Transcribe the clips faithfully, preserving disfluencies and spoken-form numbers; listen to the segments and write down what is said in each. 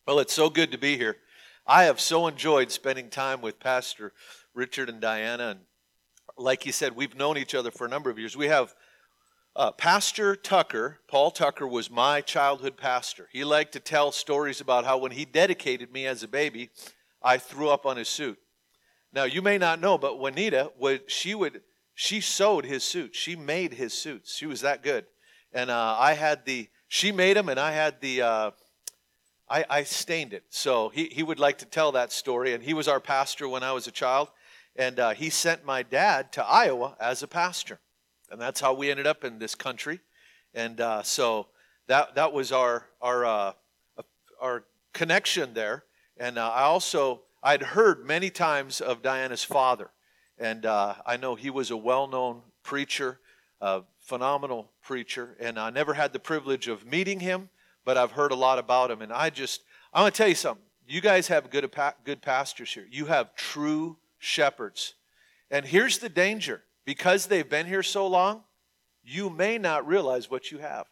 Well, it's so good to be here. I have so enjoyed spending time with Pastor Richard and Diana. And like you said, we've known each other for a number of years. We have uh, Pastor Tucker. Paul Tucker was my childhood pastor. He liked to tell stories about how when he dedicated me as a baby, I threw up on his suit. Now, you may not know, but Juanita, would, she would she sewed his suits. She made his suits. She was that good. And uh, I had the, she made them, and I had the... Uh, I, I stained it. So he, he would like to tell that story. And he was our pastor when I was a child. And uh, he sent my dad to Iowa as a pastor. And that's how we ended up in this country. And uh, so that that was our our uh, our connection there. And uh, I also, I'd heard many times of Diana's father. And uh, I know he was a well-known preacher, a phenomenal preacher. And I never had the privilege of meeting him, but I've heard a lot about him. And I just, I want to tell you something. You guys have good, good pastors here. You have true shepherds. And here's the danger. Because they've been here so long, you may not realize what you have.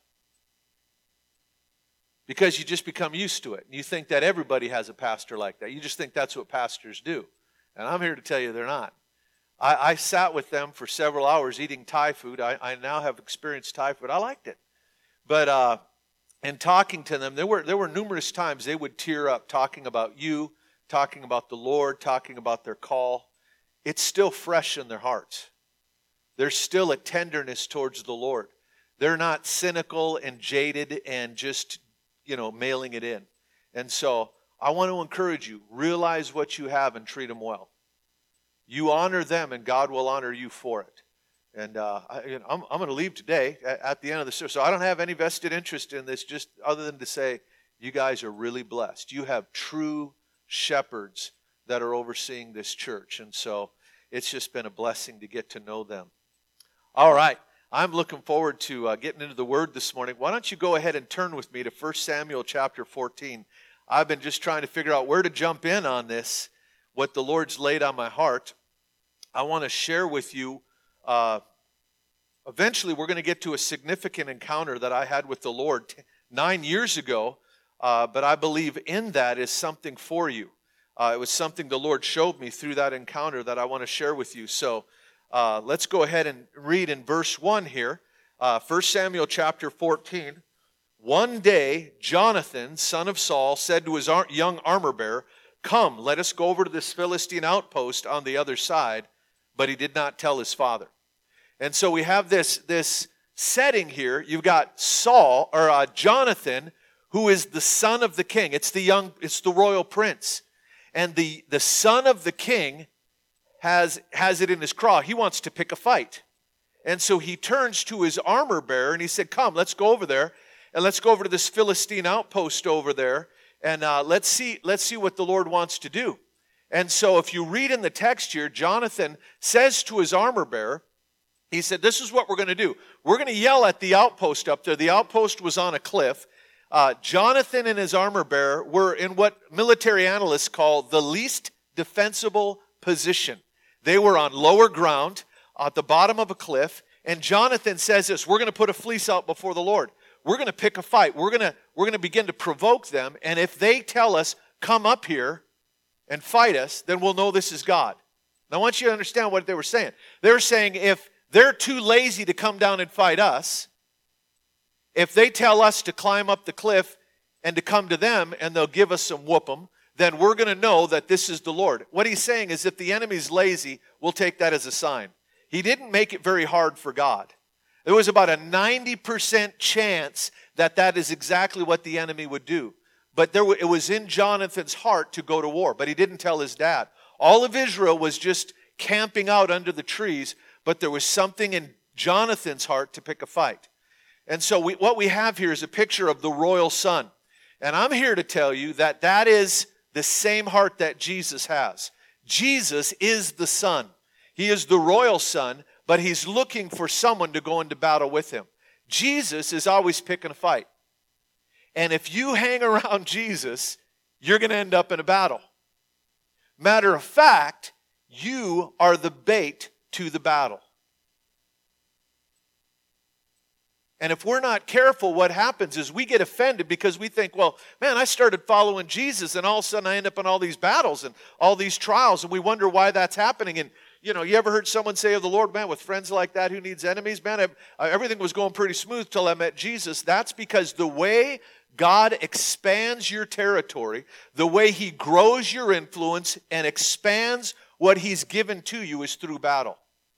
Because you just become used to it. And you think that everybody has a pastor like that. You just think that's what pastors do. And I'm here to tell you they're not. I, I sat with them for several hours eating Thai food. I, I now have experienced Thai food. I liked it. But, uh, And talking to them, there were there were numerous times they would tear up talking about you, talking about the Lord, talking about their call. It's still fresh in their hearts. There's still a tenderness towards the Lord. They're not cynical and jaded and just, you know, mailing it in. And so I want to encourage you, realize what you have and treat them well. You honor them and God will honor you for it. And uh, I, you know, I'm, I'm going to leave today at, at the end of the service. So I don't have any vested interest in this, just other than to say, you guys are really blessed. You have true shepherds that are overseeing this church. And so it's just been a blessing to get to know them. All right. I'm looking forward to uh, getting into the Word this morning. Why don't you go ahead and turn with me to First Samuel chapter fourteen. I've been just trying to figure out where to jump in on this, what the Lord's laid on my heart. I want to share with you Uh, eventually, we're going to get to a significant encounter that I had with the Lord t- nine years ago, uh, but I believe in that is something for you. Uh, it was something the Lord showed me through that encounter that I want to share with you. So uh, let's go ahead and read in verse one here, uh, First Samuel chapter fourteen. One day, Jonathan, son of Saul, said to his ar- young armor-bearer, "Come, let us go over to this Philistine outpost on the other side." But he did not tell his father. And so we have this, this setting here. You've got Saul, or uh, Jonathan, who is the son of the king. It's the young, it's the royal prince. And the, the son of the king has, has it in his craw. He wants to pick a fight. And so he turns to his armor bearer and he said, "Come, let's go over there. And let's go over to this Philistine outpost over there. And uh, let's see, let's see what the Lord wants to do." And so if you read in the text here, Jonathan says to his armor bearer, he said, "This is what we're going to do. We're going to yell at the outpost up there." The outpost was on a cliff. Uh, Jonathan and his armor bearer were in what military analysts call the least defensible position. They were on lower ground at the bottom of a cliff. And Jonathan says this, "We're going to put a fleece out before the Lord. We're going to pick a fight. We're going to, we're going to begin to provoke them. And if they tell us, 'Come up here and fight us,' then we'll know this is God." Now, I want you to understand what they were saying. They were saying if they're too lazy to come down and fight us, if they tell us to climb up the cliff and to come to them and they'll give us some whoop-em, then we're going to know that this is the Lord. What he's saying is if the enemy's lazy, we'll take that as a sign. He didn't make it very hard for God. There was about a ninety percent chance that that is exactly what the enemy would do. But there, it was in Jonathan's heart to go to war, but he didn't tell his dad. All of Israel was just camping out under the trees, but there was something in Jonathan's heart to pick a fight. And so we, what we have here is a picture of the royal son. And I'm here to tell you that that is the same heart that Jesus has. Jesus is the son. He is the royal son, but he's looking for someone to go into battle with him. Jesus is always picking a fight. And if you hang around Jesus, you're going to end up in a battle. Matter of fact, you are the bait to the battle. And if we're not careful, what happens is we get offended because we think, well, man, I started following Jesus and all of a sudden I end up in all these battles and all these trials, and we wonder why that's happening. And, you know, you ever heard someone say of the Lord, man, with friends like that, who needs enemies? Man, I've, uh, everything was going pretty smooth till I met Jesus. That's because the way God expands your territory, the way He grows your influence and expands what He's given to you is through battle.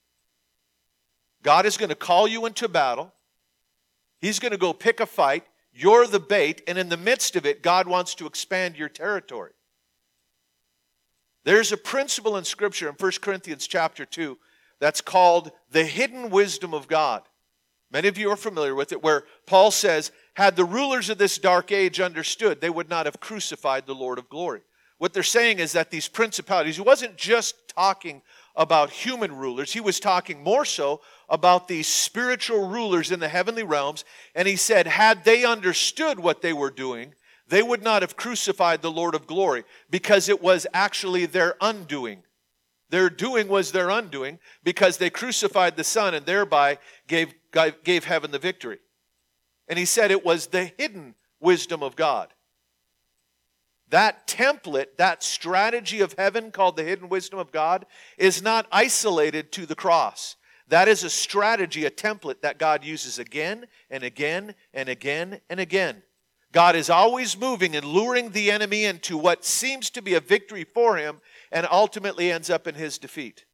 God is going to call you into battle. He's going to go pick a fight. You're the bait. And in the midst of it, God wants to expand your territory. There's a principle in Scripture in First Corinthians chapter two that's called the hidden wisdom of God. Many of you are familiar with it, where Paul says, had the rulers of this dark age understood, they would not have crucified the Lord of glory. What they're saying is that these principalities, he wasn't just talking about human rulers. He was talking more so about these spiritual rulers in the heavenly realms. And he said, had they understood what they were doing, they would not have crucified the Lord of glory, because it was actually their undoing. Their doing was their undoing, because they crucified the Son and thereby gave, gave heaven the victory. And he said it was the hidden wisdom of God. That template, that strategy of heaven called the hidden wisdom of God, is not isolated to the cross. That is a strategy, a template that God uses again and again and again and again. God is always moving and luring the enemy into what seems to be a victory for him and ultimately ends up in his defeat.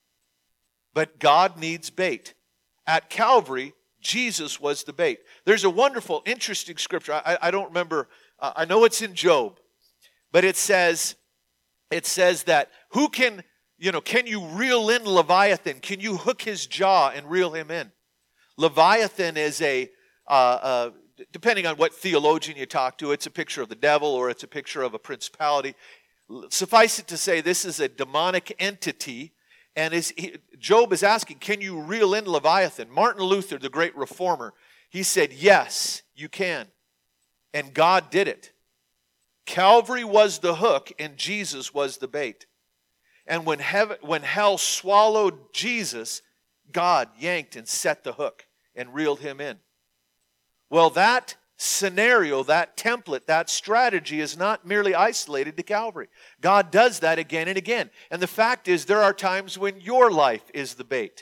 But God needs bait. At Calvary, Jesus was the bait. There's a wonderful, interesting scripture. I, I don't remember, uh, I know it's in Job. But it says, it says that who can, you know, can you reel in Leviathan? Can you hook his jaw and reel him in? Leviathan is a, uh, uh, depending on what theologian you talk to, it's a picture of the devil or it's a picture of a principality. Suffice it to say, this is a demonic entity. And is, he, Job is asking, can you reel in Leviathan? Martin Luther, the great reformer, he said, yes, you can. And God did it. Calvary was the hook and Jesus was the bait. And when heaven, when hell swallowed Jesus, God yanked and set the hook and reeled him in. Well, that scenario, that template, that strategy is not merely isolated to Calvary. God does that again and again. And the fact is, there are times when your life is the bait.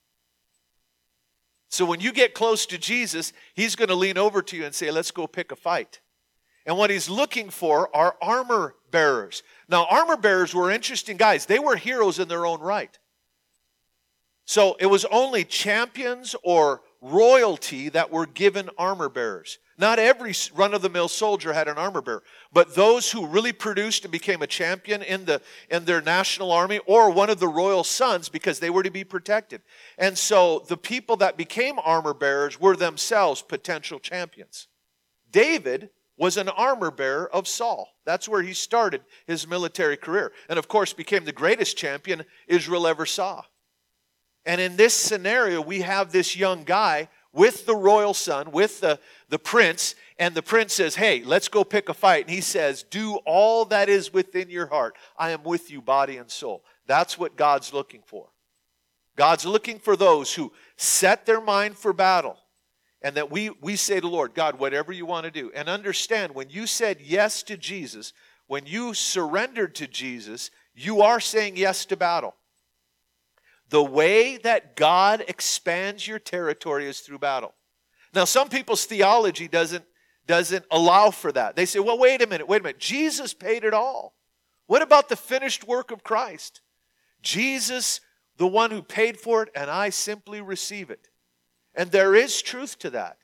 So when you get close to Jesus, He's going to lean over to you and say, let's go pick a fight. And what He's looking for are armor bearers. Now, armor bearers were interesting guys. They were heroes in their own right. So it was only champions or royalty that were given armor bearers. Not every run-of-the-mill soldier had an armor bearer, but those who really produced and became a champion in the in their national army or one of the royal sons, because they were to be protected. And so the people that became armor bearers were themselves potential champions. David was an armor bearer of Saul. That's where he started his military career. And of course became the greatest champion Israel ever saw. And in this scenario, we have this young guy with the royal son, with the, the prince, and the prince says, hey, let's go pick a fight. And he says, do all that is within your heart. I am with you, body and soul. That's what God's looking for. God's looking for those who set their mind for battle. And that we, we say to the Lord, God, whatever you want to do. And understand, when you said yes to Jesus, when you surrendered to Jesus, you are saying yes to battle. The way that God expands your territory is through battle. Now, some people's theology doesn't, doesn't allow for that. They say, well, wait a minute, wait a minute. Jesus paid it all. What about the finished work of Christ? Jesus, the one who paid for it, and I simply receive it. And there is truth to that.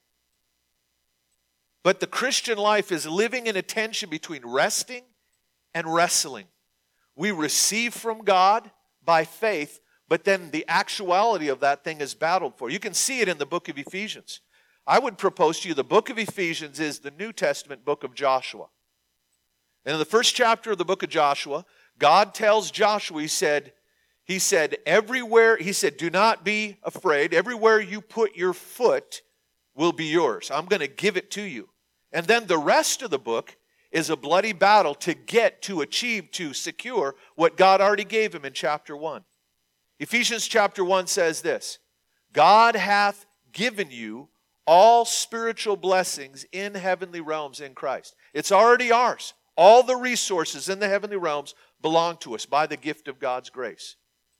But the Christian life is living in a tension between resting and wrestling. We receive from God by faith, but then the actuality of that thing is battled for. You can see it in the book of Ephesians. I would propose to you the book of Ephesians is the New Testament book of Joshua. And in the first chapter of the book of Joshua, God tells Joshua, he said, He said, everywhere, he said, do not be afraid. Everywhere you put your foot will be yours. I'm going to give it to you. And then the rest of the book is a bloody battle to get, to achieve, to secure what God already gave him in chapter one. Ephesians chapter one says this, God hath given you all spiritual blessings in heavenly realms in Christ. It's already ours. All the resources in the heavenly realms belong to us by the gift of God's grace.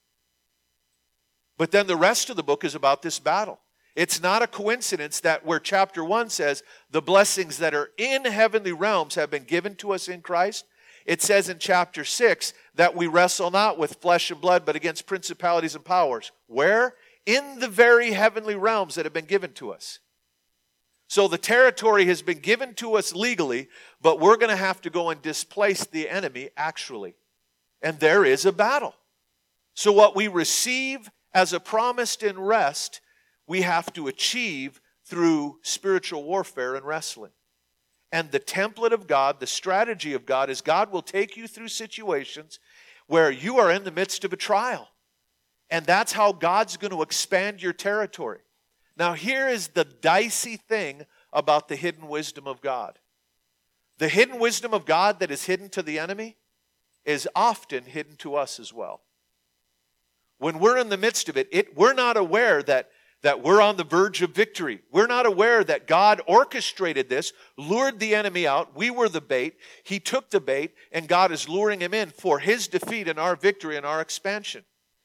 But then the rest of the book is about this battle. It's not a coincidence that where chapter one says the blessings that are in heavenly realms have been given to us in Christ, it says in chapter six that we wrestle not with flesh and blood, but against principalities and powers. Where? In the very heavenly realms that have been given to us. So the territory has been given to us legally, but we're going to have to go and displace the enemy actually. And there is a battle. So what we receive as a promised in rest, we have to achieve through spiritual warfare and wrestling. And the template of God, the strategy of God, is God will take you through situations where you are in the midst of a trial. And that's how God's going to expand your territory. Now here is the dicey thing about the hidden wisdom of God. The hidden wisdom of God that is hidden to the enemy is often hidden to us as well. When we're in the midst of it, it we're not aware that, that we're on the verge of victory. We're not aware that God orchestrated this, lured the enemy out. We were the bait. He took the bait, and God is luring him in for his defeat and our victory and our expansion.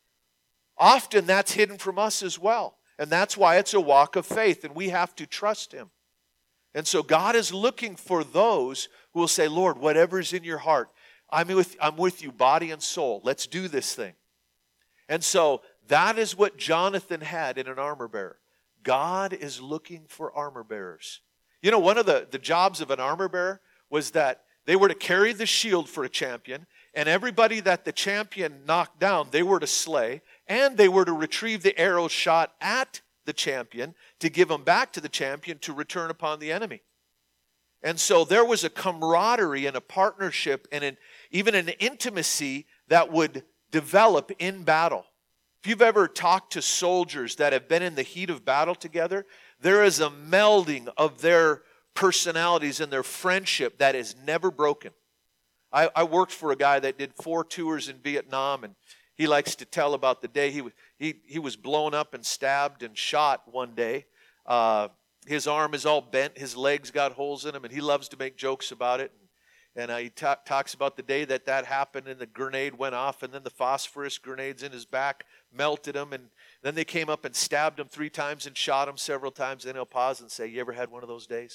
Often that's hidden from us as well. And that's why it's a walk of faith, and we have to trust him. And so God is looking for those who will say, Lord, whatever's in your heart, I'm with, I'm with you body and soul. Let's do this thing. And so that is what Jonathan had in an armor bearer. God is looking for armor bearers. You know, one of the, the jobs of an armor bearer was that they were to carry the shield for a champion, and everybody that the champion knocked down, they were to slay, and they were to retrieve the arrow shot at the champion to give them back to the champion to return upon the enemy. And so there was a camaraderie and a partnership and an, even an intimacy that would develop in battle. If you've ever talked to soldiers that have been in the heat of battle together, there is a melding of their personalities and their friendship that is never broken. I, I worked for a guy that did four tours in Vietnam, and he likes to tell about the day he was, he, he was blown up and stabbed and shot one day. Uh, his arm is all bent, his legs got holes in them, and he loves to make jokes about it. And, and uh, he ta- talks about the day that that happened, and the grenade went off, and then the phosphorus grenades in his back melted him, and then they came up and stabbed him three times and shot him several times. Then he'll pause and say, you ever had one of those days?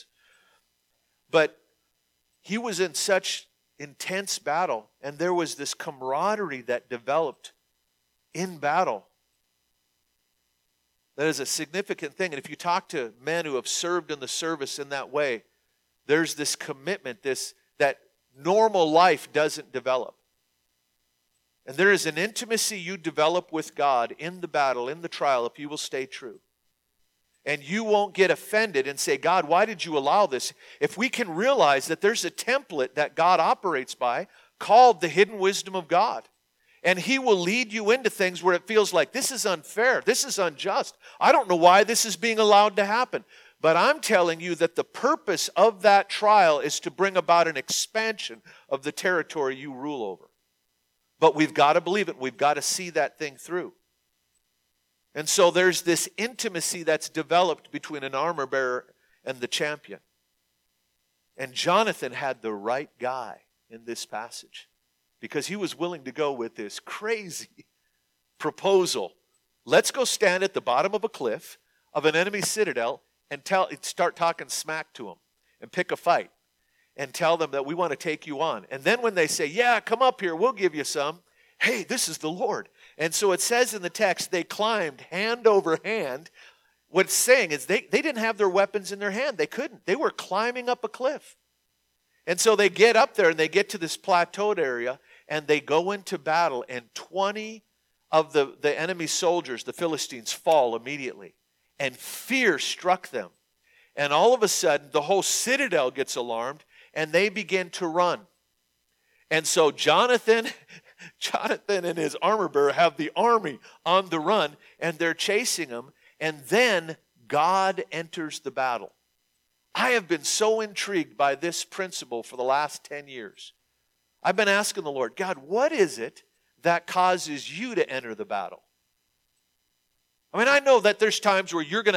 But he was in such intense battle, and there was this camaraderie that developed in battle. That is a significant thing. And if you talk to men who have served in the service in that way, there's this commitment, this that normal life doesn't develop. And there is an intimacy you develop with God in the battle, in the trial, if you will stay true. And you won't get offended and say, God, why did you allow this? If we can realize that there's a template that God operates by called the hidden wisdom of God. And he will lead you into things where it feels like this is unfair, this is unjust. I don't know why this is being allowed to happen. But I'm telling you that the purpose of that trial is to bring about an expansion of the territory you rule over. But we've got to believe it. We've got to see that thing through. And so there's this intimacy that's developed between an armor bearer and the champion. And Jonathan had the right guy in this passage because he was willing to go with this crazy proposal. Let's go stand at the bottom of a cliff of an enemy citadel and tell, start talking smack to them and pick a fight and tell them that we want to take you on. And then when they say, yeah, come up here, we'll give you some. Hey, this is the Lord. And so it says in the text, they climbed hand over hand. What it's saying is they, they didn't have their weapons in their hand. They couldn't. They were climbing up a cliff. And so they get up there and they get to this plateaued area and they go into battle, and twenty of the, the enemy soldiers, the Philistines, fall immediately. And fear struck them. And all of a sudden, the whole citadel gets alarmed and they begin to run. And so Jonathan... Jonathan and his armor bearer have the army on the run, and they're chasing him, and then God enters the battle. I have been so intrigued by this principle for the last ten years. I've been asking the Lord, God, what is it that causes you to enter the battle? I mean, I know that there's times where you're going to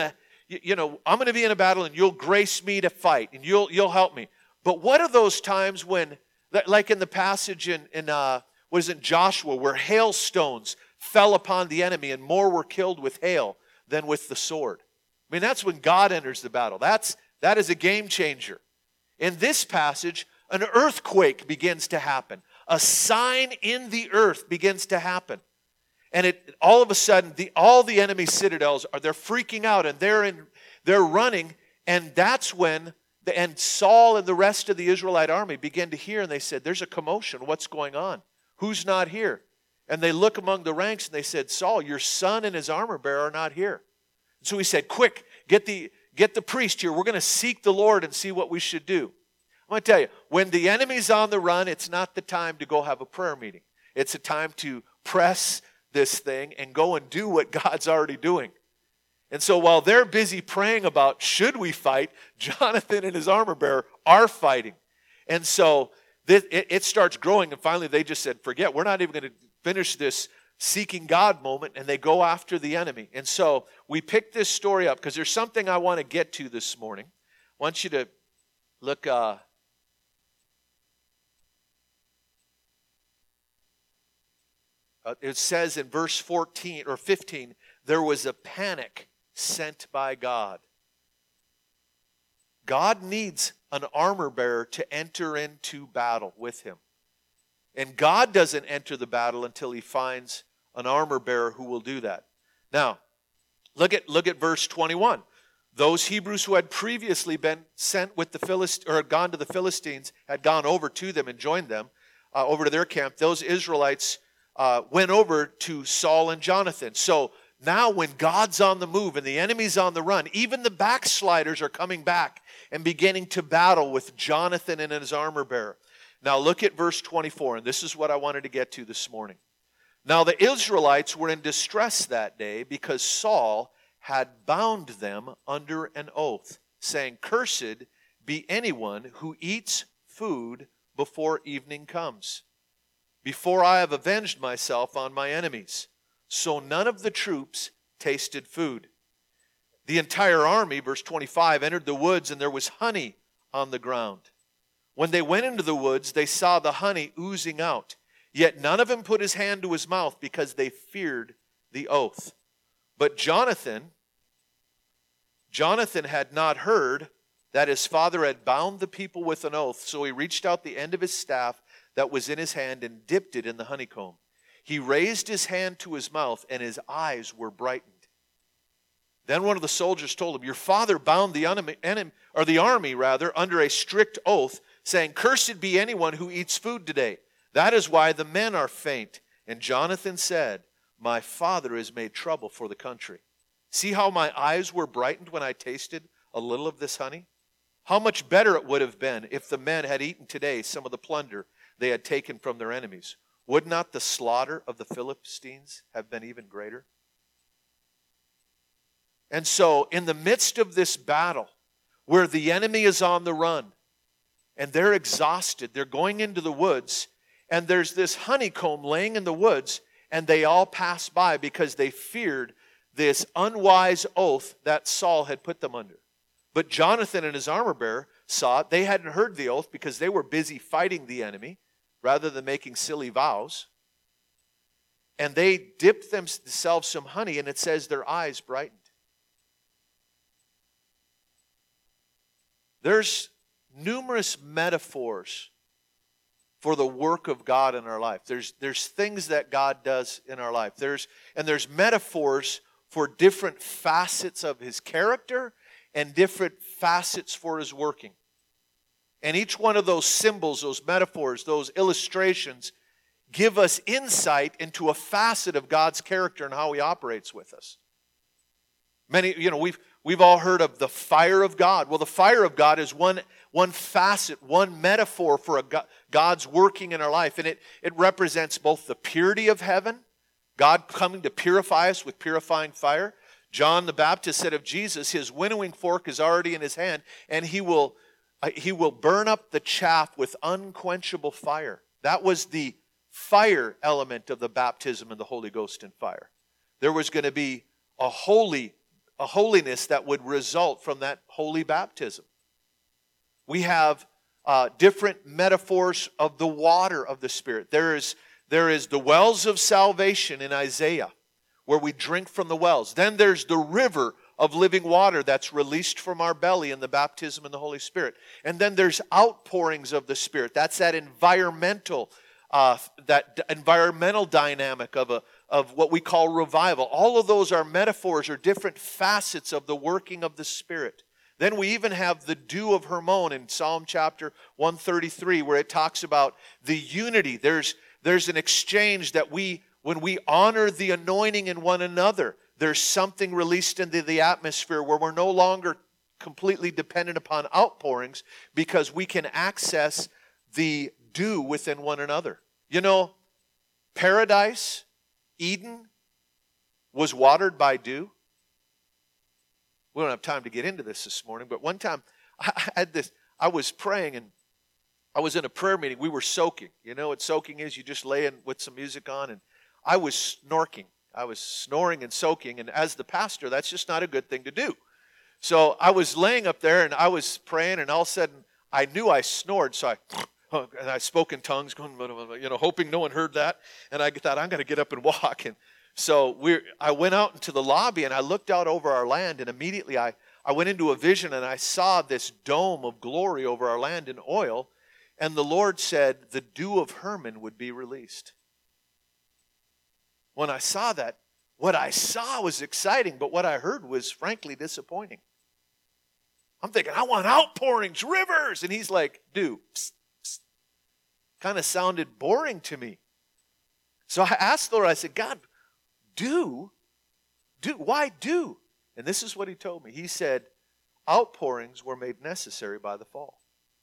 you, you know, I'm going to be in a battle and you'll grace me to fight and you'll, you'll help me. But what are those times when, like in the passage in, in uh, what is it, Joshua, where hailstones fell upon the enemy and more were killed with hail than with the sword? I mean, that's when God enters the battle. That's, that is a game changer. In this passage, an earthquake begins to happen. A sign in the earth begins to happen. And it all of a sudden, the, all the enemy citadels are they're freaking out and they're in, they're running. And that's when the, and Saul and the rest of the Israelite army begin to hear, and they said, "There's a commotion. What's going on? Who's not here?" And they look among the ranks and they said, "Saul, your son and his armor bearer are not here." And so he said, "Quick, get the get the priest here. We're going to seek the Lord and see what we should do." I'm going to tell you, when the enemy's on the run, it's not the time to go have a prayer meeting. It's a time to press this thing and go and do what God's already doing. And so while they're busy praying about should we fight, Jonathan and his armor bearer are fighting. And so this, it, it starts growing, and finally they just said, forget, we're not even going to finish this seeking God moment, and they go after the enemy. And so we picked this story up because there's something I want to get to this morning. I want you to look... Uh, Uh, it says in verse fourteen or fifteen, there was a panic sent by God. God needs an armor bearer to enter into battle with him. And God doesn't enter the battle until he finds an armor bearer who will do that. Now, look at look at verse twenty-one. Those Hebrews who had previously been sent with the Philist or had gone to the Philistines, had gone over to them and joined them uh, over to their camp. Those Israelites Uh, went over to Saul and Jonathan. So now when God's on the move and the enemy's on the run, even the backsliders are coming back and beginning to battle with Jonathan and his armor bearer. Now look at verse twenty-four, and this is what I wanted to get to this morning. Now the Israelites were in distress that day because Saul had bound them under an oath, saying, "Cursed be anyone who eats food before evening comes, before I have avenged myself on my enemies." So none of the troops tasted food. The entire army, verse twenty-five, entered the woods, and there was honey on the ground. When they went into the woods, they saw the honey oozing out. Yet none of them put his hand to his mouth because they feared the oath. But Jonathan, Jonathan had not heard that his father had bound the people with an oath, so he reached out the end of his staff that was in his hand and dipped it in the honeycomb. He raised his hand to his mouth, and his eyes were brightened. Then one of the soldiers told him, "Your father bound the enemy, or the army rather, under a strict oath, saying, 'Cursed be anyone who eats food today.' That is why the men are faint." And Jonathan said, "My father has made trouble for the country. See how my eyes were brightened when I tasted a little of this honey? How much better it would have been if the men had eaten today some of the plunder they had taken from their enemies. Would not the slaughter of the Philistines have been even greater?" And so, in the midst of this battle, where the enemy is on the run, and they're exhausted, they're going into the woods, and there's this honeycomb laying in the woods, and they all pass by because they feared this unwise oath that Saul had put them under. But Jonathan and his armor bearer saw it. They hadn't heard the oath because they were busy fighting the enemy rather than making silly vows. And they dipped themselves some honey, and it says their eyes brightened. There's numerous metaphors for the work of God in our life. There's, there's things that God does in our life. There's, and there's metaphors for different facets of his character and different facets for his working. And each one of those symbols, those metaphors, those illustrations give us insight into a facet of God's character and how he operates with us. Many, you know, we've we've all heard of the fire of God. Well, the fire of God is one, one facet, one metaphor for a God, God's working in our life. And it, it represents both the purity of heaven, God coming to purify us with purifying fire. John the Baptist said of Jesus, his winnowing fork is already in his hand, and he will, he will burn up the chaff with unquenchable fire. That was the fire element of the baptism of the Holy Ghost and fire. There was going to be a holy a holiness that would result from that holy baptism. We have uh, different metaphors of the water of the Spirit. There is, there is the wells of salvation in Isaiah, where we drink from the wells. Then there's the river of living water that's released from our belly in the baptism in the Holy Spirit. And then there's outpourings of the Spirit. That's that environmental, uh, that d- environmental dynamic of a of what we call revival. All of those are metaphors or different facets of the working of the Spirit. Then we even have the dew of Hermon in Psalm chapter one thirty-three, where it talks about the unity. There's, there's an exchange that we, when we honor the anointing in one another, there's something released into the atmosphere where we're no longer completely dependent upon outpourings, because we can access the dew within one another. You know, paradise, Eden, was watered by dew. We don't have time to get into this this morning, but one time I had this, I was praying and I was in a prayer meeting. We were soaking. You know what soaking is? You just lay in with some music on, and I was snorking. I was snoring and soaking, and as the pastor, that's just not a good thing to do. So I was laying up there and I was praying, and all of a sudden I knew I snored, so I and I spoke in tongues, going, you know, hoping no one heard that. And I thought, I'm going to get up and walk. And so we, I went out into the lobby and I looked out over our land, and immediately I, I went into a vision and I saw this dome of glory over our land in oil. And the Lord said the dew of Hermon would be released. When I saw that, what I saw was exciting, but what I heard was frankly disappointing. I'm thinking, I want outpourings, rivers. And he's like, dew. Psst. Kind of sounded boring to me. So I asked the Lord, I said, God, do? Do? Why do? And this is what he told me. He said, outpourings were made necessary by the fall.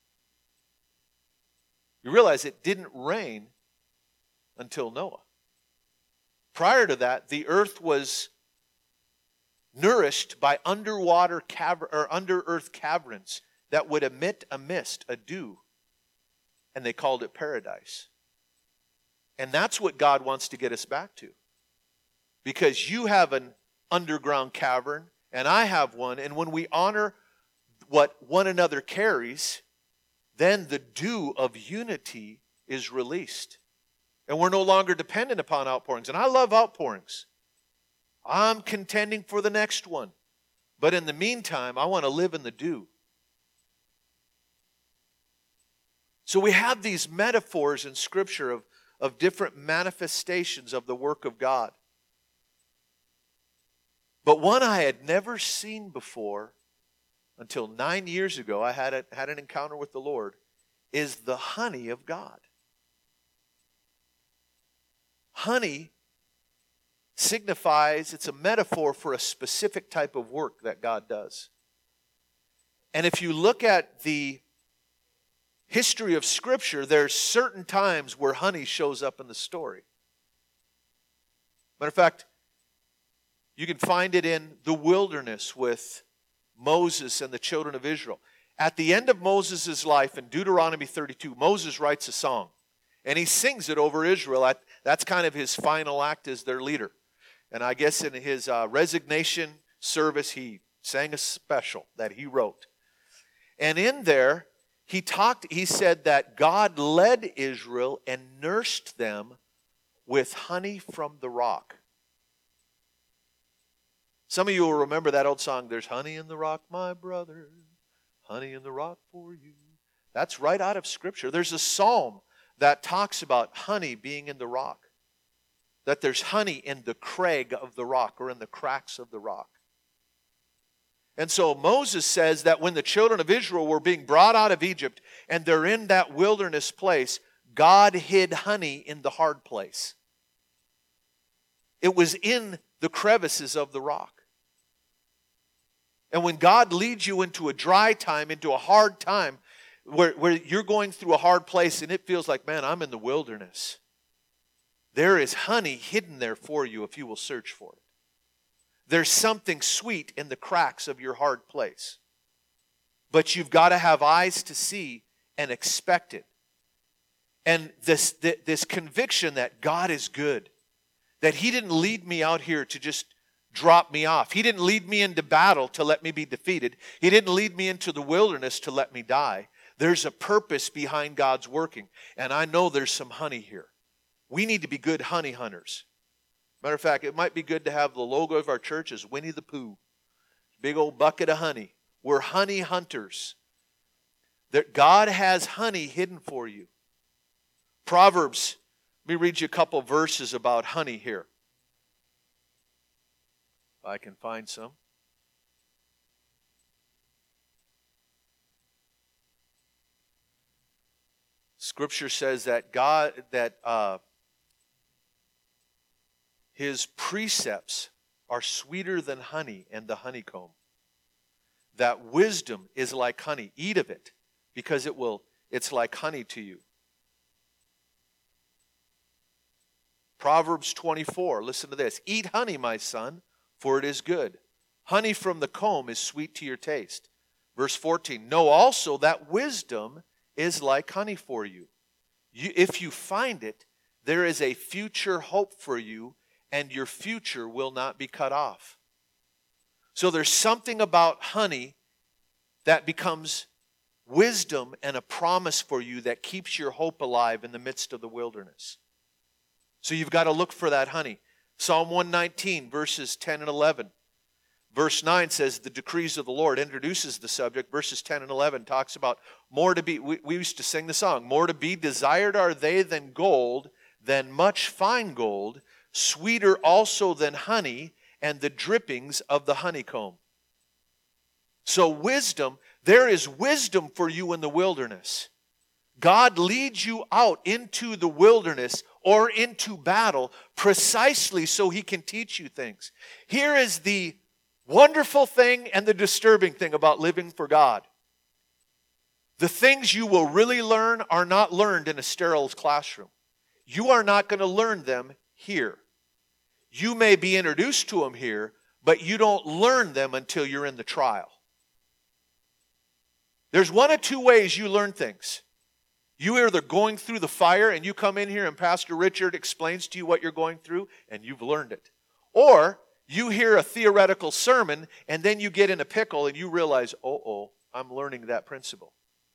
You realize it didn't rain until Noah. Prior to that, the earth was nourished by underwater caver- or under earth caverns that would emit a mist, a dew. And they called it paradise. And that's what God wants to get us back to. Because you have an underground cavern, and I have one, and when we honor what one another carries, then the dew of unity is released. And we're no longer dependent upon outpourings. And I love outpourings. I'm contending for the next one. But in the meantime, I want to live in the dew. So we have these metaphors in Scripture of, of different manifestations of the work of God. But one I had never seen before until nine years ago, I had, a, had an encounter with the Lord, is the honey of God. Honey signifies, it's a metaphor for a specific type of work that God does. And if you look at the history of Scripture, there's certain times where honey shows up in the story. Matter of fact, you can find it in the wilderness with Moses and the children of Israel. At the end of Moses' life in Deuteronomy thirty-two, Moses writes a song. And he sings it over Israel. That's kind of his final act as their leader. And I guess in his uh, resignation service, he sang a special that he wrote. And in there, He talked, he said that God led Israel and nursed them with honey from the rock. Some of you will remember that old song, there's honey in the rock, my brother, honey in the rock for you. That's right out of Scripture. There's a psalm that talks about honey being in the rock. That there's honey in the crag of the rock or in the cracks of the rock. And so Moses says that when the children of Israel were being brought out of Egypt and they're in that wilderness place, God hid honey in the hard place. It was in the crevices of the rock. And when God leads you into a dry time, into a hard time, where, where you're going through a hard place and it feels like, man, I'm in the wilderness, there is honey hidden there for you if you will search for it. There's something sweet in the cracks of your hard place. But you've got to have eyes to see and expect it. And this, this conviction that God is good, that He didn't lead me out here to just drop me off. He didn't lead me into battle to let me be defeated. He didn't lead me into the wilderness to let me die. There's a purpose behind God's working. And I know there's some honey here. We need to be good honey hunters. Matter of fact, it might be good to have the logo of our church as Winnie the Pooh. Big old bucket of honey. We're honey hunters. That God has honey hidden for you. Proverbs, let me read you a couple verses about honey here. If I can find some. Scripture says that God, that uh, His precepts are sweeter than honey and the honeycomb. That wisdom is like honey. Eat of it, because it will, it's like honey to you. Proverbs twenty-four, listen to this. Eat honey, my son, for it is good. Honey from the comb is sweet to your taste. Verse fourteen, know also that wisdom is like honey for you. you. If you find it, there is a future hope for you, and your future will not be cut off. So there's something about honey that becomes wisdom and a promise for you that keeps your hope alive in the midst of the wilderness. So you've got to look for that honey. Psalm one nineteen, verses ten and eleven. Verse nine says, the decrees of the Lord, introduces the subject. Verses ten and eleven talks about more to be, we, we used to sing the song, more to be desired are they than gold, than much fine gold, sweeter also than honey, and the drippings of the honeycomb. So wisdom, there is wisdom for you in the wilderness. God leads you out into the wilderness or into battle precisely so He can teach you things. Here is the wonderful thing and the disturbing thing about living for God. The things you will really learn are not learned in a sterile classroom. You are not going to learn them here. You may be introduced to them here, but you don't learn them until you're in the trial. There's one of two ways you learn things. You either going through the fire and you come in here and Pastor Richard explains to you what you're going through and you've learned it. Or you hear a theoretical sermon and then you get in a pickle and you realize, oh, oh, I'm learning that principle.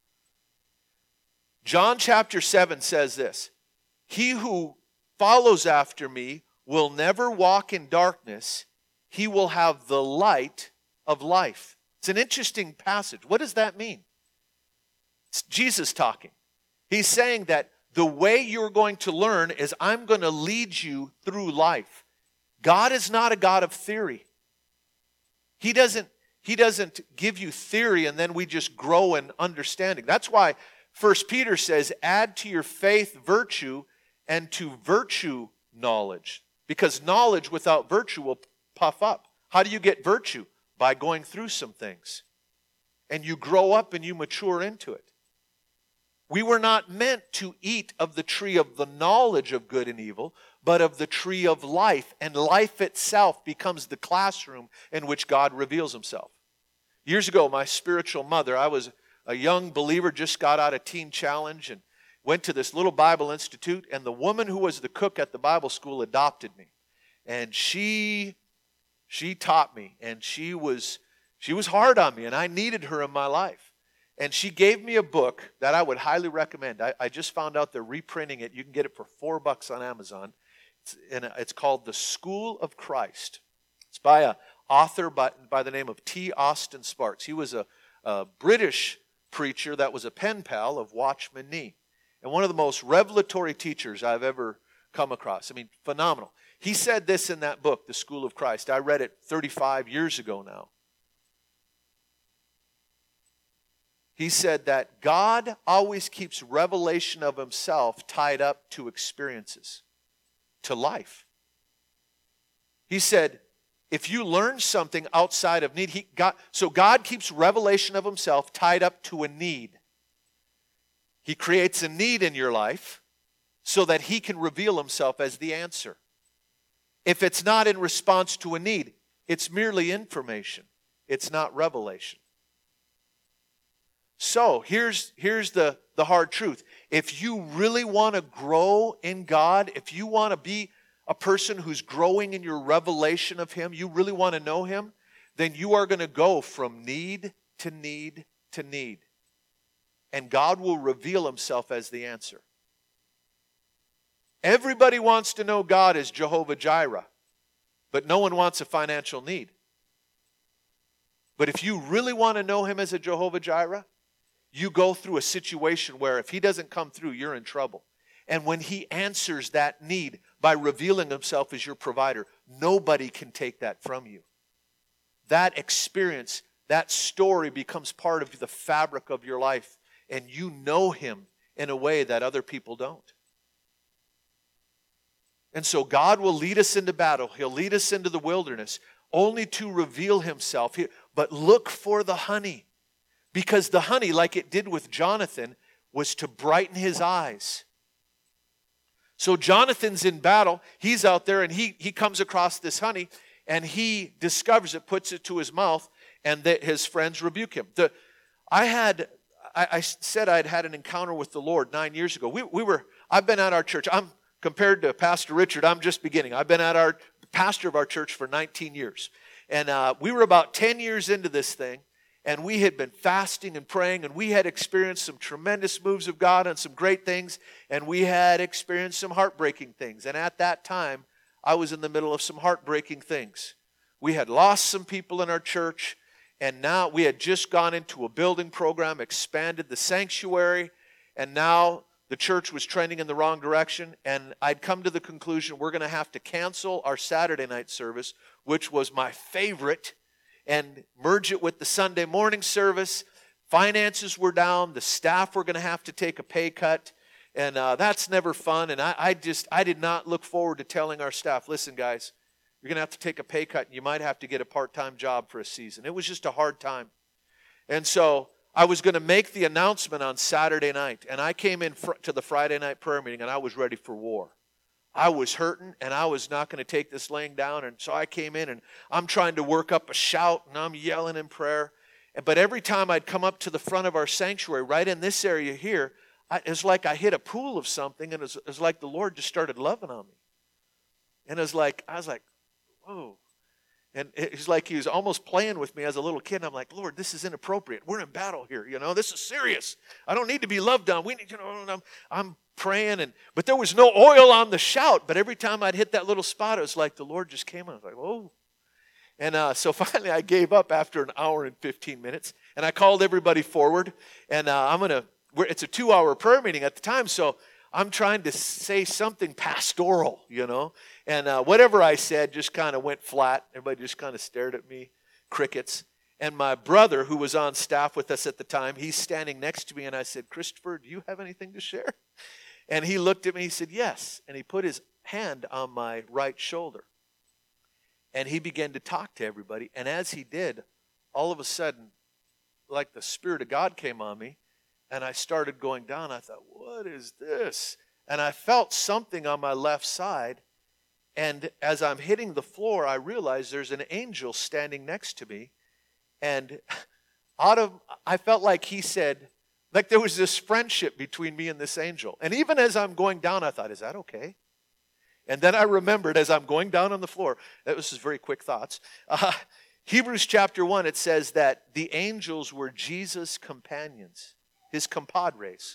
John chapter seven says this, he who follows after me will never walk in darkness. He will have the light of life. It's an interesting passage. What does that mean? It's Jesus talking. He's saying that the way you're going to learn is I'm going to lead you through life. God is not a God of theory. He doesn't, he doesn't give you theory and then we just grow in understanding. That's why First Peter says, add to your faith virtue and to virtue knowledge. Because knowledge without virtue will puff up. How do you get virtue? By going through some things. And you grow up and you mature into it. We were not meant to eat of the tree of the knowledge of good and evil, but of the tree of life. And life itself becomes the classroom in which God reveals Himself. Years ago, my spiritual mother, I was a young believer, just got out of Teen Challenge and went to this little Bible institute. And the woman who was the cook at the Bible school adopted me. And she, she taught me. And she was, she was hard on me. And I needed her in my life. And she gave me a book that I would highly recommend. I, I just found out they're reprinting it. You can get it for four bucks on Amazon. It's, and it's called The School of Christ. It's by an author by, by the name of T. Austin Sparks. He was a, a British preacher that was a pen pal of Watchman Nee. And one of the most revelatory teachers I've ever come across. I mean, phenomenal. He said this in that book, The School of Christ. I read it thirty-five years ago now. He said that God always keeps revelation of Himself tied up to experiences, to life. He said, if you learn something outside of need, he, God, so God keeps revelation of Himself tied up to a need. He creates a need in your life so that He can reveal Himself as the answer. If it's not in response to a need, it's merely information. It's not revelation. So here's, here's the, the hard truth. If you really want to grow in God, if you want to be a person who's growing in your revelation of Him, you really want to know Him, then you are going to go from need to need to need. And God will reveal Himself as the answer. Everybody wants to know God as Jehovah Jireh, but no one wants a financial need. But if you really want to know Him as a Jehovah Jireh, you go through a situation where if He doesn't come through, you're in trouble. And when He answers that need by revealing Himself as your provider, nobody can take that from you. That experience, that story becomes part of the fabric of your life, and you know Him in a way that other people don't. And so God will lead us into battle. He'll lead us into the wilderness only to reveal Himself. But look for the honey. Because the honey, like it did with Jonathan, was to brighten his eyes. So Jonathan's in battle. He's out there and he, he comes across this honey and he discovers it, puts it to his mouth, and that his friends rebuke him. The, I had, I, I said I'd had an encounter with the Lord nine years ago. We, we were, I've been at our church. I'm compared to Pastor Richard, I'm just beginning. I've been at our pastor of our church for nineteen years. And uh, we were about ten years into this thing. And we had been fasting and praying, and we had experienced some tremendous moves of God and some great things, and we had experienced some heartbreaking things. And at that time, I was in the middle of some heartbreaking things. We had lost some people in our church, and now we had just gone into a building program, expanded the sanctuary, and now the church was trending in the wrong direction, and I'd come to the conclusion we're going to have to cancel our Saturday night service, which was my favorite, and merge it with the Sunday morning service. Finances were down. The staff were going to have to take a pay cut. And uh, that's never fun. And I, I just, I did not look forward to telling our staff, listen, guys, you're going to have to take a pay cut and you might have to get a part-time job for a season. It was just a hard time. And so I was going to make the announcement on Saturday night. And I came in fr- to the Friday night prayer meeting and I was ready for war. I was hurting, and I was not going to take this laying down. And so I came in, and I'm trying to work up a shout, and I'm yelling in prayer. But every time I'd come up to the front of our sanctuary, right in this area here, I, it was like I hit a pool of something, and it was, it was like the Lord just started loving on me. And it was like, I was like, whoa. And it was like He was almost playing with me as a little kid. And I'm like, Lord, this is inappropriate. We're in battle here, you know. This is serious. I don't need to be loved on. We need, you know, I'm, I'm praying, and but there was no oil on the shout. But every time I'd hit that little spot, it was like the Lord just came on. I was like, whoa. And uh, so finally I gave up after an hour and fifteen minutes. And I called everybody forward. And uh, I'm going to, it's a two-hour prayer meeting at the time, so I'm trying to say something pastoral, you know. And uh, whatever I said just kind of went flat. Everybody just kind of stared at me, crickets. And my brother, who was on staff with us at the time, he's standing next to me, and I said, Christopher, do you have anything to share? And he looked at me, he said, yes. And he put his hand on my right shoulder. And he began to talk to everybody. And as he did, all of a sudden, like the Spirit of God came on me, and I started going down. I thought, what is this? And I felt something on my left side. And as I'm hitting the floor, I realized there's an angel standing next to me. And out of, I felt like he said, like there was this friendship between me and this angel. And even as I'm going down, I thought, is that okay? And then I remembered as I'm going down on the floor, that was just very quick thoughts. Uh, Hebrews chapter one, it says that the angels were Jesus' companions, His compadres.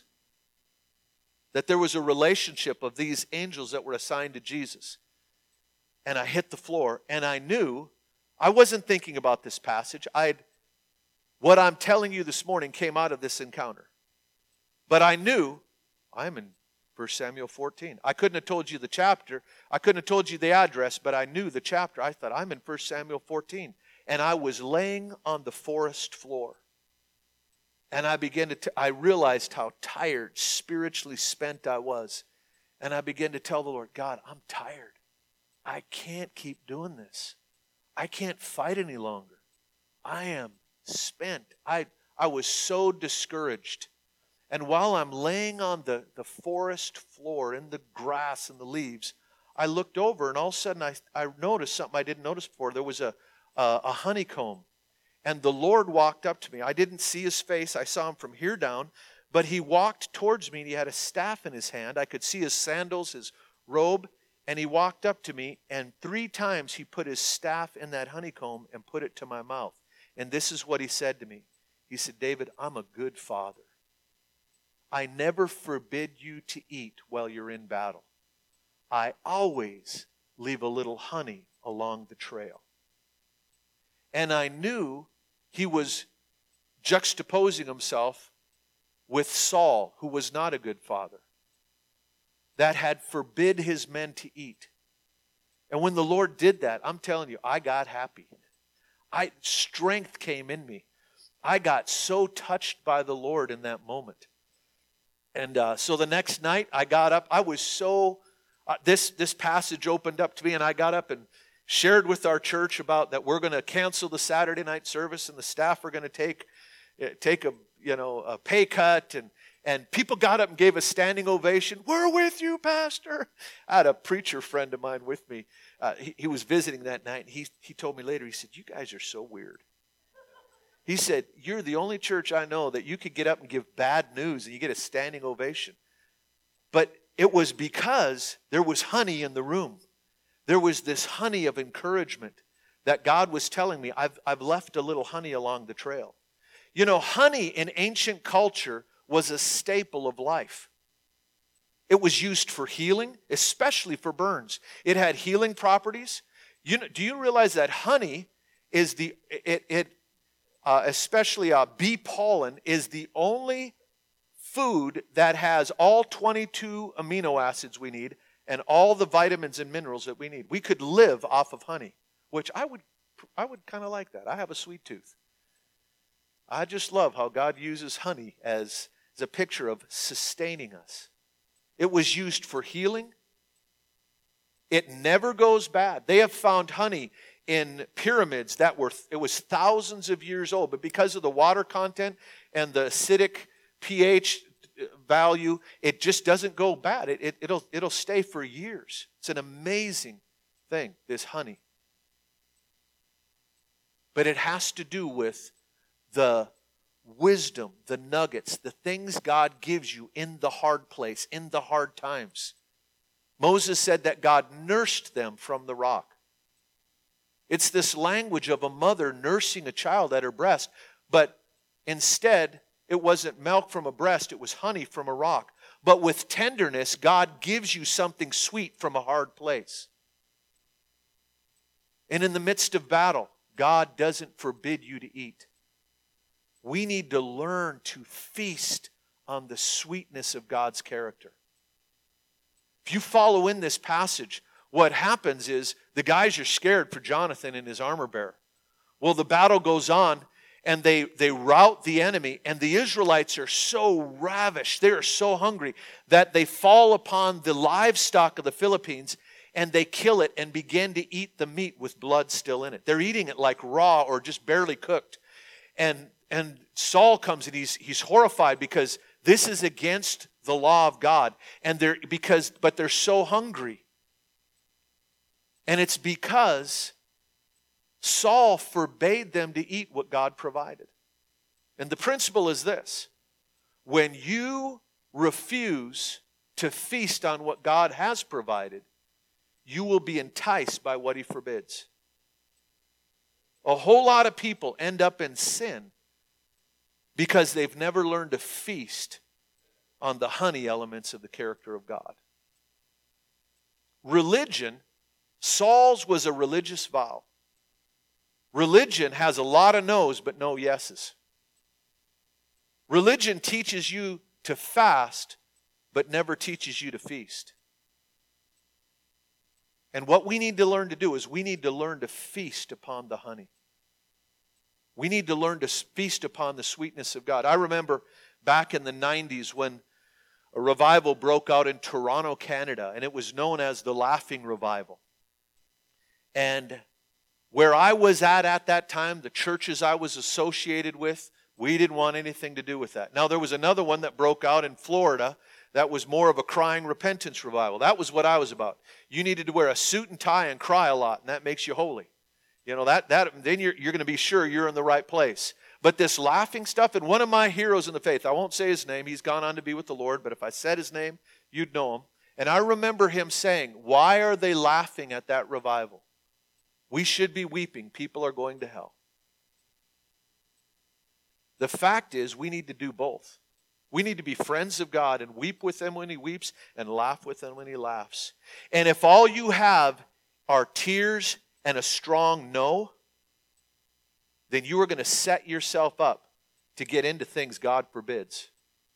That there was a relationship of these angels that were assigned to Jesus. And I hit the floor, and I knew, I wasn't thinking about this passage. I'd, what I'm telling you this morning came out of this encounter. But I knew, I'm in First Samuel fourteen. I couldn't have told you the chapter. I couldn't have told you the address, but I knew the chapter. I thought, I'm in First Samuel fourteen. And I was laying on the forest floor. And I began to, t- I realized how tired, spiritually spent I was. And I began to tell the Lord, God, I'm tired. I can't keep doing this. I can't fight any longer. I am spent. I, I was so discouraged. And while I'm laying on the, the forest floor in the grass and the leaves, I looked over and all of a sudden I, I noticed something I didn't notice before. There was a, a, a honeycomb. And the Lord walked up to me. I didn't see His face. I saw Him from here down. But He walked towards me and He had a staff in His hand. I could see His sandals, His robe. And he walked up to me, and three times he put his staff in that honeycomb and put it to my mouth. And this is what he said to me. He said, David, I'm a good father. I never forbid you to eat while you're in battle. I always leave a little honey along the trail. And I knew he was juxtaposing himself with Saul, who was not a good father, that had forbid his men to eat. And when the Lord did that, I'm telling you, I got happy. I strength came in me. I got so touched by the Lord in that moment. And uh, so the next night I got up. I was so, uh, this, this passage opened up to me, and I got up and shared with our church about that we're going to cancel the Saturday night service, and the staff are going to take, take a, you know, a pay cut. And, and people got up and gave a standing ovation. We're with you, Pastor. I had a preacher friend of mine with me. Uh, he, he was visiting that night. And he, he told me later, he said, you guys are so weird. He said, you're the only church I know that you could get up and give bad news and you get a standing ovation. But it was because there was honey in the room. There was this honey of encouragement that God was telling me, I've, I've left a little honey along the trail. You know, honey in ancient culture was a staple of life. It was used for healing, especially for burns. It had healing properties. You know, do you realize that honey is the, it, it Uh, especially uh, bee pollen, is the only food that has all twenty-two amino acids we need and all the vitamins and minerals that we need. We could live off of honey, which I would, I would kind of like that. I have a sweet tooth. I just love how God uses honey as, as a picture of sustaining us. It was used for healing. It never goes bad. They have found honey in pyramids that were, it was thousands of years old, but because of the water content and the acidic pH value, it just doesn't go bad. It, it, it'll, it'll stay for years. It's an amazing thing, this honey. But it has to do with the wisdom, the nuggets, the things God gives you in the hard place, in the hard times. Moses said that God nursed them from the rock. It's this language of a mother nursing a child at her breast, but instead it wasn't milk from a breast, it was honey from a rock. But with tenderness, God gives you something sweet from a hard place. And in the midst of battle, God doesn't forbid you to eat. We need to learn to feast on the sweetness of God's character. If you follow in this passage, what happens is the guys are scared for Jonathan and his armor bearer. Well, the battle goes on, and they, they rout the enemy, and the Israelites are so ravished, they are so hungry, that they fall upon the livestock of the Philippines, and they kill it and begin to eat the meat with blood still in it. They're eating it like raw or just barely cooked. And, and Saul comes, and he's, he's horrified because this is against the law of God, and they're because but they're so hungry. And it's because Saul forbade them to eat what God provided. And the principle is this: when you refuse to feast on what God has provided, you will be enticed by what He forbids. A whole lot of people end up in sin because they've never learned to feast on the honey elements of the character of God. Religion, Saul's was a religious vow. Religion has a lot of no's but no yeses. Religion teaches you to fast but never teaches you to feast. And what we need to learn to do is we need to learn to feast upon the honey. We need to learn to feast upon the sweetness of God. I remember back in the nineties when a revival broke out in Toronto, Canada, and it was known as the Laughing Revival. And where I was at at that time, the churches I was associated with, we didn't want anything to do with that. Now, there was another one that broke out in Florida that was more of a crying repentance revival. That was what I was about. You needed to wear a suit and tie and cry a lot, and that makes you holy. You know, that that then you're, you're going to be sure you're in the right place. But this laughing stuff, and one of my heroes in the faith, I won't say his name, he's gone on to be with the Lord, but if I said his name, you'd know him. And I remember him saying, why are they laughing at that revival? We should be weeping. People are going to hell. The fact is, we need to do both. We need to be friends of God and weep with him when he weeps and laugh with him when he laughs. And if all you have are tears and a strong no, then you are going to set yourself up to get into things God forbids.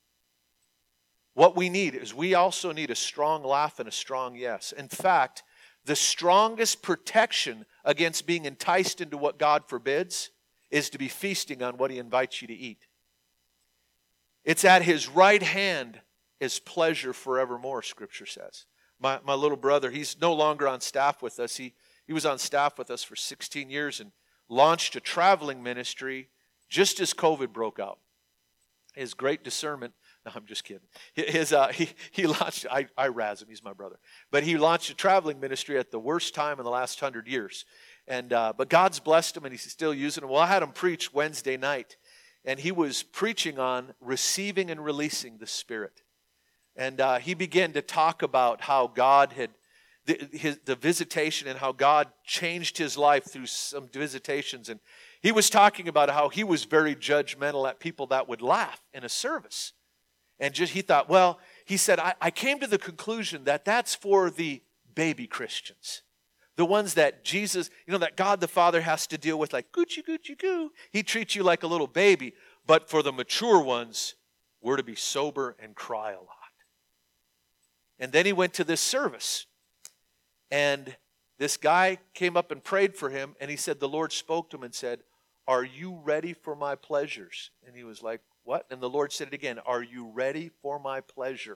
What we need is we also need a strong laugh and a strong yes. In fact, the strongest protection against being enticed into what God forbids is to be feasting on what he invites you to eat. It's at his right hand is pleasure forevermore, Scripture says. My, my little brother, he's no longer on staff with us. He, he was on staff with us for sixteen years and launched a traveling ministry just as COVID broke out. His great discernment, no, I'm just kidding. His, uh, he, he launched, I, I razz him, he's my brother. But he launched a traveling ministry at the worst time in the last hundred years. And uh, but God's blessed him and he's still using him. Well, I had him preach Wednesday night. And he was preaching on receiving and releasing the Spirit. And uh, he began to talk about how God had, the, his, the visitation and how God changed his life through some visitations. And he was talking about how he was very judgmental at people that would laugh in a service. And just he thought, well, he said, I, I came to the conclusion that that's for the baby Christians. The ones that Jesus, you know, that God the Father has to deal with like, Gucci, Gucci, goo. He treats you like a little baby. But for the mature ones, we're to be sober and cry a lot. And then he went to this service. And this guy came up and prayed for him. And he said, the Lord spoke to him and said, are you ready for my pleasures? And he was like, what? And the Lord said it again, are you ready for my pleasure?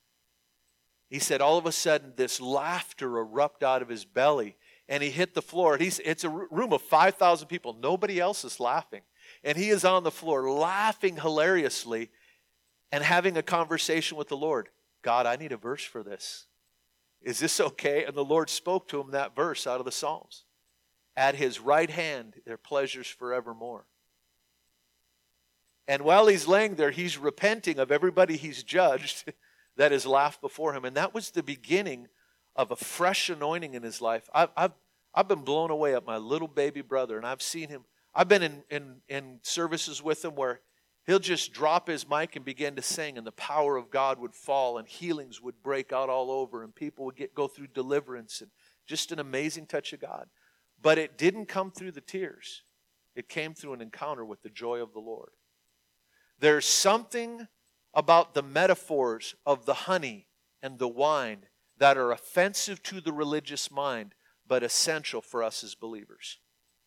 He said all of a sudden this laughter erupted out of his belly and he hit the floor. He's, it's a room of five thousand people. Nobody else is laughing. And he is on the floor laughing hilariously and having a conversation with the Lord. God, I need a verse for this. Is this okay? And the Lord spoke to him that verse out of the Psalms. At his right hand there are pleasures forevermore. And while he's laying there, he's repenting of everybody he's judged that has laughed before him. And that was the beginning of a fresh anointing in his life. I've, I've, I've been blown away at my little baby brother, and I've seen him. I've been in, in, in services with him where he'll just drop his mic and begin to sing, and the power of God would fall, and healings would break out all over, and people would get go through deliverance, and just an amazing touch of God. But it didn't come through the tears. It came through an encounter with the joy of the Lord. There's something about the metaphors of the honey and the wine that are offensive to the religious mind, but essential for us as believers.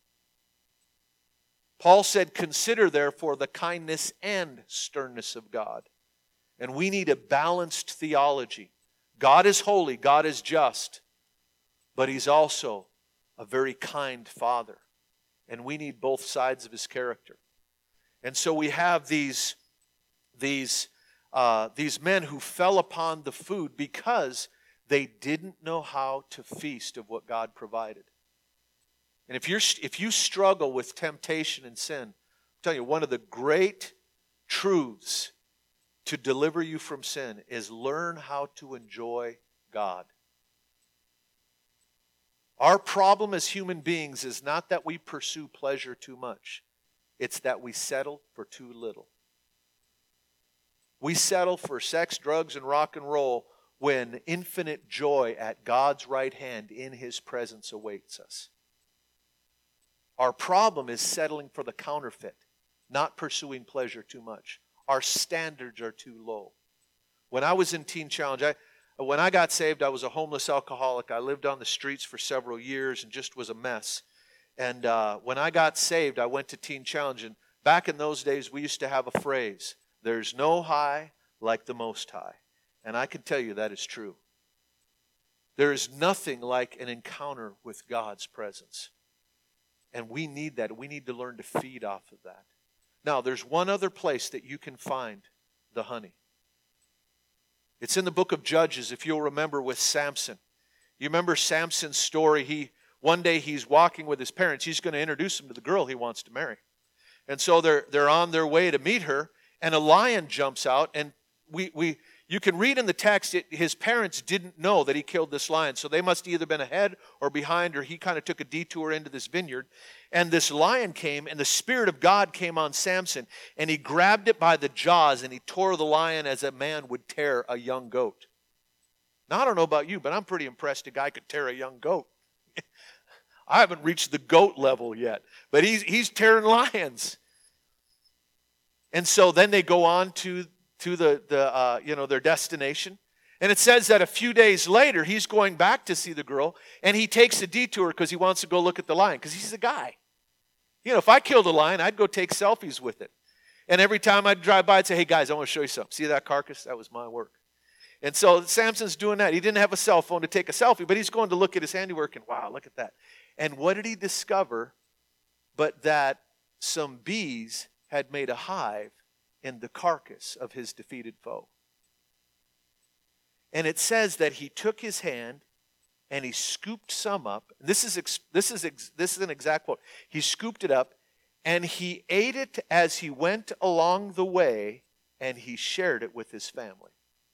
Paul said, consider therefore the kindness and sternness of God. And we need a balanced theology. God is holy, God is just, but He's also a very kind Father. And we need both sides of His character. And so we have these, these, uh, these men who fell upon the food because they didn't know how to feast of what God provided. And if you're if you struggle with temptation and sin, I'm telling you, one of the great truths to deliver you from sin is learn how to enjoy God. Our problem as human beings is not that we pursue pleasure too much. It's that we settle for too little. We settle for sex, drugs, and rock and roll when infinite joy at God's right hand in His presence awaits us. Our problem is settling for the counterfeit, not pursuing pleasure too much. Our standards are too low. When I was in Teen Challenge, I, when I got saved, I was a homeless alcoholic. I lived on the streets for several years and just was a mess. And uh, when I got saved, I went to Teen Challenge. And back in those days, we used to have a phrase, there's no high like the Most High. And I can tell you that is true. There is nothing like an encounter with God's presence. And we need that. We need to learn to feed off of that. Now, there's one other place that you can find the honey. It's in the book of Judges, if you'll remember, with Samson. You remember Samson's story? He one day he's walking with his parents. He's going to introduce him to the girl he wants to marry. And so they're they're on their way to meet her, and a lion jumps out, and we we You can read in the text, it, his parents didn't know that he killed this lion. So they must have either been ahead or behind, or he kind of took a detour into this vineyard. And this lion came, and the Spirit of God came on Samson. And he grabbed it by the jaws, and he tore the lion as a man would tear a young goat. Now, I don't know about you, but I'm pretty impressed a guy could tear a young goat. I haven't reached the goat level yet. But he's, he's tearing lions. And so then they go on to... to the, the uh, you know, their destination. And it says that a few days later, he's going back to see the girl, and he takes a detour because he wants to go look at the lion, because he's a guy. You know, if I killed a lion, I'd go take selfies with it. And every time I'd drive by, I'd say, hey guys, I want to show you something. See that carcass? That was my work. And so Samson's doing that. He didn't have a cell phone to take a selfie, but he's going to look at his handiwork, and wow, look at that. And what did he discover? But that some bees had made a hive in the carcass of his defeated foe. And it says that he took his hand and he scooped some up. This is this is this is an exact quote. He scooped it up and he ate it as he went along the way, and he shared it with his family.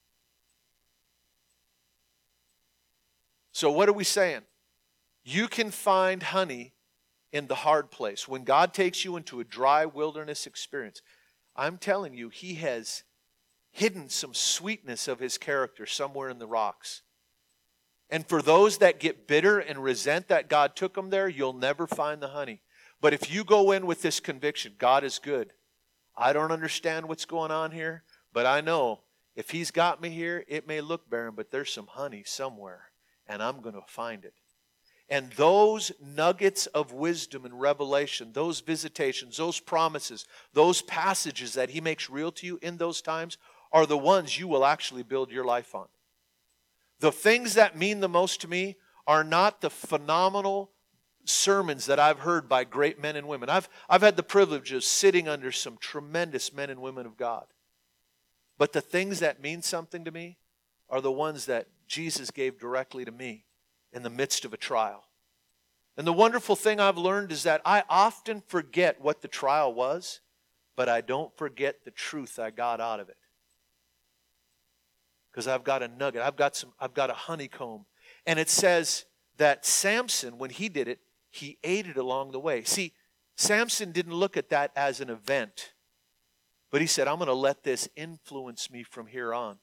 So what are we saying? You can find honey in the hard place. When God takes you into a dry wilderness experience, I'm telling you, he has hidden some sweetness of his character somewhere in the rocks. And for those that get bitter and resent that God took them there, you'll never find the honey. But if you go in with this conviction, God is good. I don't understand what's going on here, but I know if he's got me here, it may look barren, but there's some honey somewhere, and I'm going to find it. And those nuggets of wisdom and revelation, those visitations, those promises, those passages that he makes real to you in those times are the ones you will actually build your life on. The things that mean the most to me are not the phenomenal sermons that I've heard by great men and women. I've, I've had the privilege of sitting under some tremendous men and women of God. But the things that mean something to me are the ones that Jesus gave directly to me in the midst of a trial. And the wonderful thing I've learned is that I often forget what the trial was, but I don't forget the truth I got out of it. Because I've got a nugget, I've got some, I've got a honeycomb. And it says that Samson, when he did it, he ate it along the way. See, Samson didn't look at that as an event, but he said, I'm going to let this influence me from here on.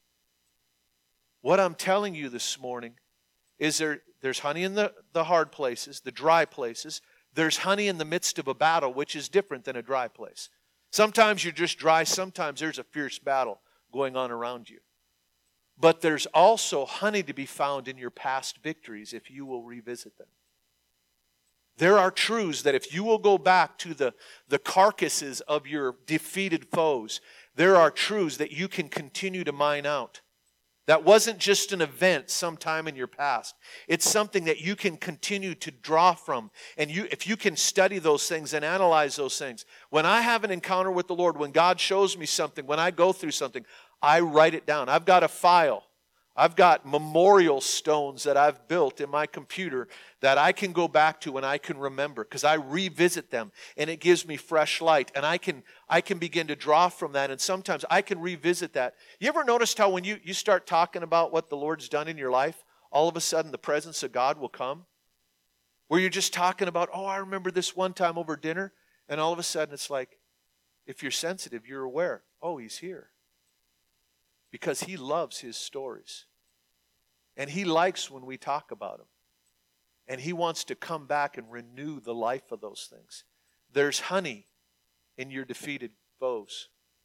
What I'm telling you this morning is there, there's honey in the, the hard places, the dry places. There's honey in the midst of a battle, which is different than a dry place. Sometimes you're just dry. Sometimes there's a fierce battle going on around you. But there's also honey to be found in your past victories if you will revisit them. There are truths that if you will go back to the, the carcasses of your defeated foes, there are truths that you can continue to mine out. That wasn't just an event sometime in your past. It's something that you can continue to draw from. And you, if you can study those things and analyze those things. When I have an encounter with the Lord, when God shows me something, when I go through something, I write it down. I've got a file. I've got memorial stones that I've built in my computer that I can go back to and I can remember because I revisit them and it gives me fresh light and I can I can begin to draw from that, and sometimes I can revisit that. You ever noticed how when you, you start talking about what the Lord's done in your life, all of a sudden the presence of God will come? Where you're just talking about, oh, I remember this one time over dinner, and all of a sudden it's like, if you're sensitive, you're aware, oh, he's here. Because he loves his stories. And he likes when we talk about them. And he wants to come back and renew the life of those things. There's honey in your defeated foes.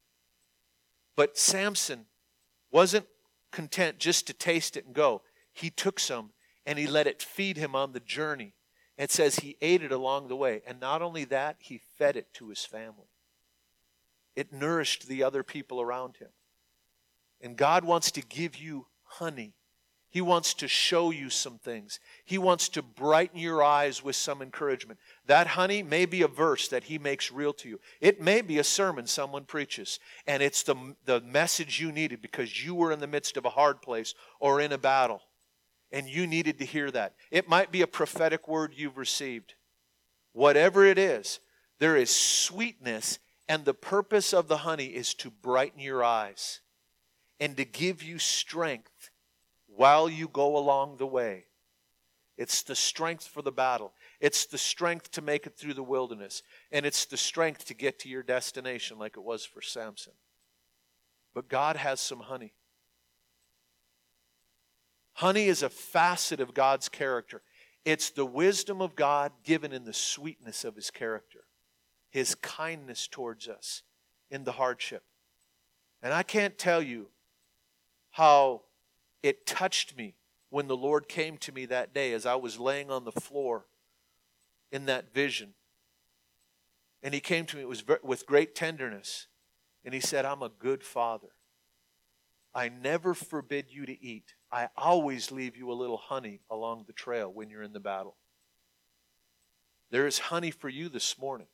But Samson wasn't content just to taste it and go. He took some and he let it feed him on the journey. It says he ate it along the way. And not only that, he fed it to his family. It nourished the other people around him. And God wants to give you honey. He wants to show you some things. He wants to brighten your eyes with some encouragement. That honey may be a verse that he makes real to you. It may be a sermon someone preaches, and it's the, the message you needed because you were in the midst of a hard place or in a battle, and you needed to hear that. It might be a prophetic word you've received. Whatever it is, there is sweetness, and the purpose of the honey is to brighten your eyes. and to give you strength while you go along the way. It's the strength for the battle. It's the strength to make it through the wilderness. And it's the strength to get to your destination like it was for Samson. But God has some honey. Honey is a facet of God's character. It's the wisdom of God given in the sweetness of His character. His kindness towards us in the hardship. And I can't tell you how it touched me when the Lord came to me that day as I was laying on the floor in that vision. And He came to me, it was with great tenderness. And He said, I'm a good Father. I never forbid you to eat. I always leave you a little honey along the trail when you're in the battle. There is honey for you this morning.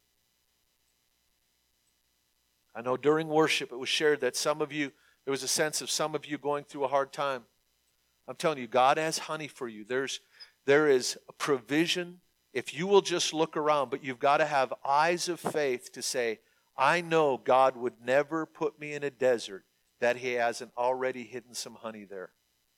I know during worship it was shared that some of you, there was a sense of some of you going through a hard time. I'm telling you, God has honey for you. There's, there is a provision if you will just look around, but you've got to have eyes of faith to say, I know God would never put me in a desert that He hasn't already hidden some honey there.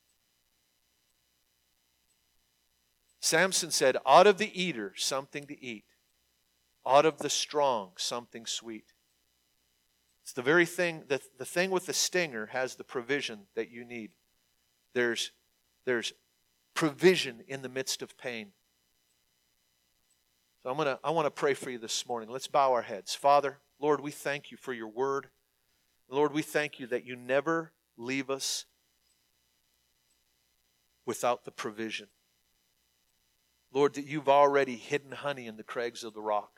Samson said, out of the eater, something to eat. Out of the strong, something sweet. It's the very thing, the, the thing with the stinger has the provision that you need. There's, there's provision in the midst of pain. So I'm gonna, I want to pray for you this morning. Let's bow our heads. Father, Lord, we thank You for Your word. Lord, we thank You that You never leave us without the provision. Lord, that You've already hidden honey in the crags of the rock.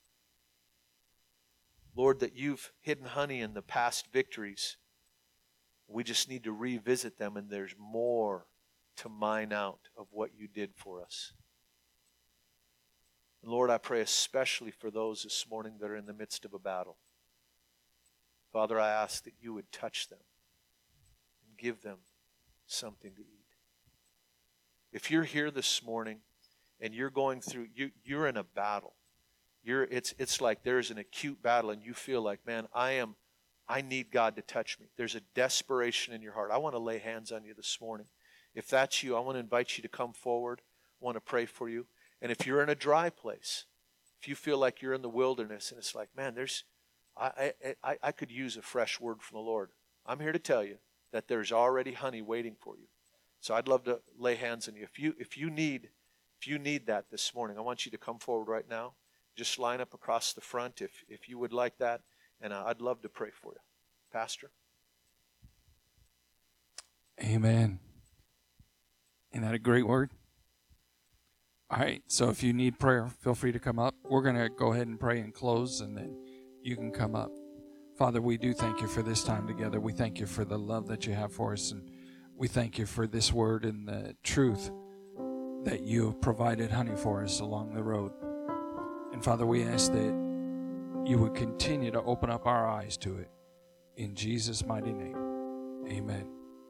Lord, that You've hidden honey in the past victories. We just need to revisit them, and there's more to mine out of what You did for us. And Lord, I pray especially for those this morning that are in the midst of a battle. Father, I ask that You would touch them and give them something to eat. If you're here this morning and you're going through, you, you're in a battle. You're, it's, it's like there's an acute battle and you feel like, man, I am, I need God to touch me. There's a desperation in your heart. I want to lay hands on you this morning. If that's you, I want to invite you to come forward. I want to pray for you. And if you're in a dry place, if you feel like you're in the wilderness and it's like, man, there's, I, I, I could use a fresh word from the Lord. I'm here to tell you that there's already honey waiting for you. So I'd love to lay hands on you. If you, if you need, if you need that this morning, I want you to come forward right now. Just line up across the front if, if you would like that. And I'd love to pray for you. Pastor? Amen. Isn't that a great word? All right, so if you need prayer, feel free to come up. We're going to go ahead and pray and close, and then you can come up. Father, we do thank You for this time together. We thank You for the love that You have for us, and we thank You for this word and the truth that You have provided honey for us along the road. And Father, we ask that You would continue to open up our eyes to it. In Jesus' mighty name, amen.